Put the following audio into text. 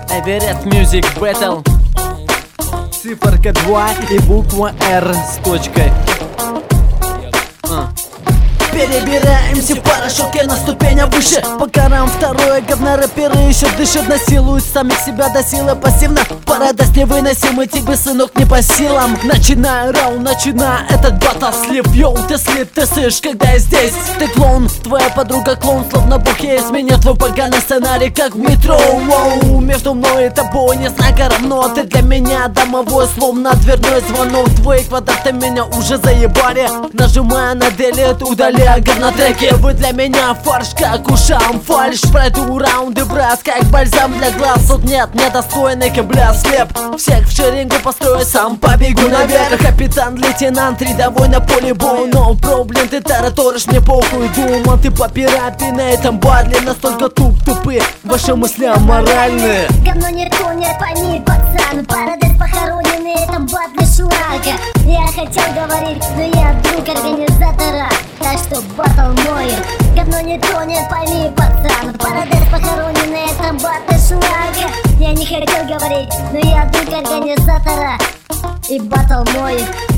Эверест Music Battle. Циферка 2 и буква R с точкой. Перебираемся в порошок, на ступень выше. По карам второе говно, рэперы еще дышат, насилуют самих себя до силы пассивно. Парадоз невыносимый, тебе, сынок, не по силам. Начинай раунд, начинай этот батл. Слив, йоу, ты слив, ты слышь, когда я здесь. Ты клоун, твоя подруга клоун, словно бог, я изменю твой поганый сценарий, как в метро. Воу, между мной и тобой не знака равно. Ты для меня домовой, словно дверной звонок. Твои квадраты меня уже заебали. Нажимая на делет, удали говнотреки. Вы для меня фарш, как ушам фальш. Пройду раунды, брат, как бальзам для глаз. Тут нет недостойных и бля слеп. Всех в шеренгу построю, сам побегу наверх. Капитан, лейтенант, рядовой на поле боя. Но проблем ты тараторишь, мне похуй. Думал, ты попирапи на этом батле. Настолько тупые, ваши мысли аморальные. Говно не тонет, пойми, пацан. Парадокс похороненный, это батлы шурака. Я хотел говорить, но я друг организатора, так что батл мой. Говно не тонет, пойми, пацан. Парадокс похороненный, это батл шурака. Я не хотел говорить, но я друг организатора, и батл мой.